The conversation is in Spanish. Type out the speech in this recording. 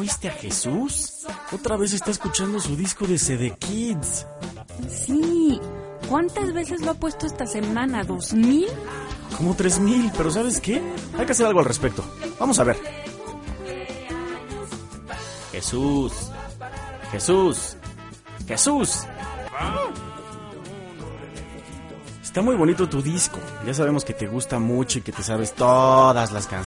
oíste a Jesús? Otra vez está escuchando su disco de CD Kids. Sí. ¿Cuántas veces lo ha puesto esta semana? ¿2,000? Como 3,000, pero ¿sabes qué? Hay que hacer algo al respecto. Vamos a ver. Jesús. Jesús. Jesús. Está muy bonito tu disco. Ya sabemos que te gusta mucho y que te sabes todas las canciones.